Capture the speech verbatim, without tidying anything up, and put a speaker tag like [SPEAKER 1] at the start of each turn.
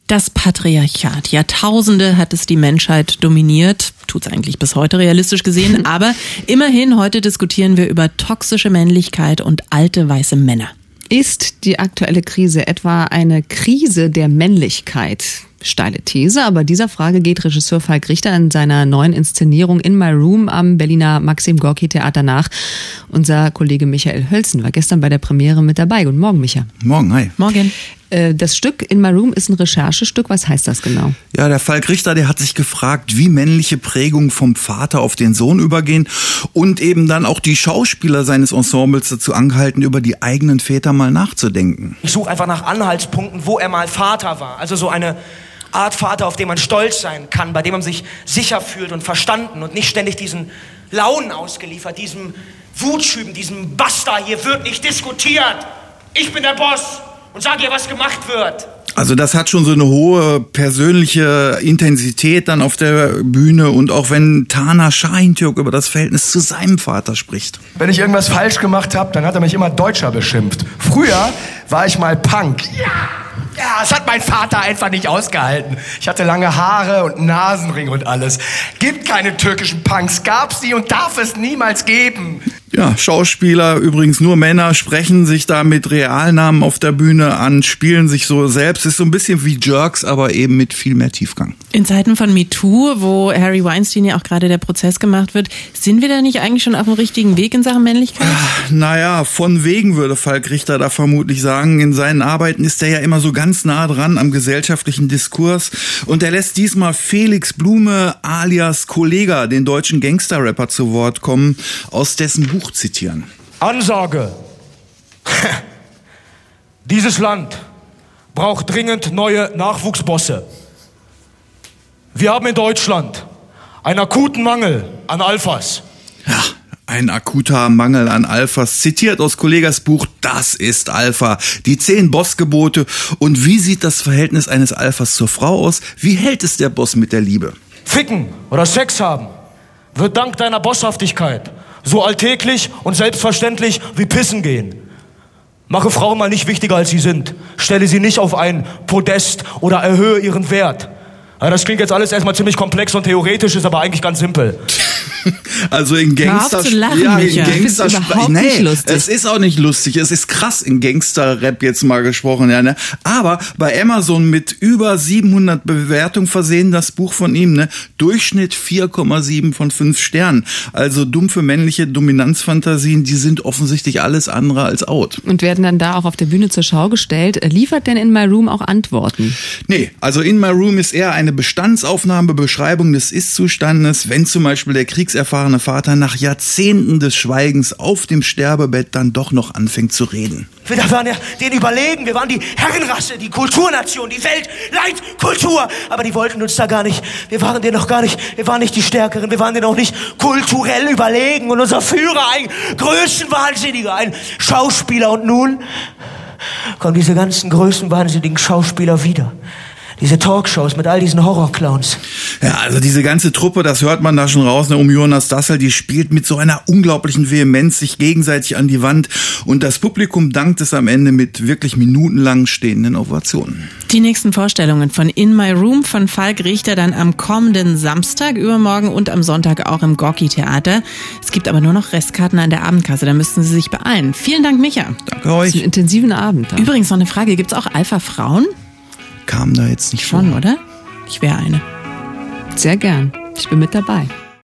[SPEAKER 1] Das Patriarchat. Jahrtausende hat es die Menschheit dominiert. Tut's eigentlich bis heute realistisch gesehen. Aber immerhin, heute diskutieren wir über toxische Männlichkeit und alte weiße Männer.
[SPEAKER 2] Ist die aktuelle Krise etwa eine Krise der Männlichkeit? Steile These, aber dieser Frage geht Regisseur Falk Richter in seiner neuen Inszenierung In My Room am Berliner Maxim Gorki Theater nach. Unser Kollege Michael Hölzen war gestern bei der Premiere mit dabei. Guten Morgen, Micha.
[SPEAKER 3] Morgen, hi.
[SPEAKER 1] Morgen.
[SPEAKER 2] Das Stück In My Room ist ein Recherchestück. Was heißt das genau?
[SPEAKER 3] Ja, der Falk Richter, der hat sich gefragt, wie männliche Prägungen vom Vater auf den Sohn übergehen und eben dann auch die Schauspieler seines Ensembles dazu angehalten, über die eigenen Väter mal nachzudenken.
[SPEAKER 4] Ich suche einfach nach Anhaltspunkten, wo er mal Vater war. Also so eine Art Vater, auf den man stolz sein kann, bei dem man sich sicher fühlt und verstanden und nicht ständig diesen Launen ausgeliefert, diesem Wutschüben, diesem Basta, hier wird nicht diskutiert. Ich bin der Boss und sage ihr, was gemacht wird.
[SPEAKER 3] Also das hat schon so eine hohe persönliche Intensität dann auf der Bühne und auch wenn Taner Şahintürk über das Verhältnis zu seinem Vater spricht.
[SPEAKER 5] Wenn ich irgendwas falsch gemacht habe, dann hat er mich immer Deutscher beschimpft. Früher war ich mal Punk. Ja! Ja, das hat mein Vater einfach nicht ausgehalten. Ich hatte lange Haare und einen Nasenring und alles. Gibt keine türkischen Punks, gab's nie und darf es niemals geben.
[SPEAKER 3] Ja, Schauspieler, übrigens nur Männer, sprechen sich da mit Realnamen auf der Bühne an, spielen sich so selbst. Ist so ein bisschen wie Jerks, aber eben mit viel mehr Tiefgang.
[SPEAKER 1] In Zeiten von MeToo, wo Harry Weinstein ja auch gerade der Prozess gemacht wird, sind wir da nicht eigentlich schon auf dem richtigen Weg in Sachen Männlichkeit?
[SPEAKER 3] Ach, naja, von wegen würde Falk Richter da vermutlich sagen. In seinen Arbeiten ist er ja immer so ganz nah dran am gesellschaftlichen Diskurs. Und er lässt diesmal Felix Blume alias Kollega, den deutschen Gangster-Rapper, zu Wort kommen, aus dessen Buch zitieren.
[SPEAKER 4] Ansage. Dieses Land braucht dringend neue Nachwuchsbosse. Wir haben in Deutschland einen akuten Mangel an Alphas.
[SPEAKER 3] Ja, ein akuter Mangel an Alphas. Zitiert aus Kollegas Buch, das ist Alpha. Die zehn Bossgebote. Und wie sieht das Verhältnis eines Alphas zur Frau aus? Wie hält es der Boss mit der Liebe?
[SPEAKER 4] Ficken oder Sex haben wird dank deiner Bosshaftigkeit so alltäglich und selbstverständlich wie Pissen gehen. Mache Frauen mal nicht wichtiger, als sie sind. Stelle sie nicht auf ein Podest oder erhöhe ihren Wert. Ja, das klingt jetzt alles erstmal ziemlich komplex und theoretisch, ist aber eigentlich ganz simpel.
[SPEAKER 3] Also in Gangster,
[SPEAKER 1] lachen,
[SPEAKER 3] ja, in
[SPEAKER 1] Micha.
[SPEAKER 3] Gangster,
[SPEAKER 2] überhaupt
[SPEAKER 3] nee,
[SPEAKER 2] nicht lustig.
[SPEAKER 3] Es ist auch nicht lustig. Es ist krass in Gangster-Rap jetzt mal gesprochen, ja, ne? Aber bei Amazon mit über siebenhundert Bewertungen versehen, das Buch von ihm, ne? Durchschnitt vier Komma sieben von fünf Sternen. Also dumpfe männliche Dominanzfantasien, die sind offensichtlich alles andere als out.
[SPEAKER 2] Und werden dann da auch auf der Bühne zur Schau gestellt. Liefert denn In My Room auch Antworten?
[SPEAKER 3] Nee, also In My Room ist eher eine Bestandsaufnahme, Beschreibung des Ist-Zustandes, wenn zum Beispiel der kriegserfahrene Vater nach Jahrzehnten des Schweigens auf dem Sterbebett dann doch noch anfängt zu reden.
[SPEAKER 4] Wir waren ja denen überlegen, wir waren die Herrenrasse, die Kulturnation, die Weltleitkultur. Aber die wollten uns da gar nicht, wir waren denen noch gar nicht, wir waren nicht die Stärkeren, wir waren denen auch nicht kulturell überlegen. Und unser Führer, ein Größenwahnsinniger, ein Schauspieler. Und nun kommen diese ganzen größenwahnsinnigen Schauspieler wieder. Diese Talkshows mit all diesen Horrorclowns.
[SPEAKER 3] Ja, also diese ganze Truppe, das hört man da schon raus, ne, um Jonas Dassel, die spielt mit so einer unglaublichen Vehemenz sich gegenseitig an die Wand. Und das Publikum dankt es am Ende mit wirklich minutenlang stehenden Ovationen.
[SPEAKER 1] Die nächsten Vorstellungen von In My Room von Falk Richter dann am kommenden Samstag, übermorgen und am Sonntag auch im Gorki Theater. Es gibt aber nur noch Restkarten an der Abendkasse, da müssten Sie sich beeilen. Vielen Dank, Micha.
[SPEAKER 3] Danke euch.
[SPEAKER 2] Das ist ein intensiven Abend. Da.
[SPEAKER 1] Übrigens noch eine Frage, gibt's auch Alpha-Frauen?
[SPEAKER 3] Kam da jetzt nicht
[SPEAKER 1] Schon,
[SPEAKER 3] vor.
[SPEAKER 1] oder? Ich wäre eine.
[SPEAKER 2] Sehr gern. Ich bin mit dabei.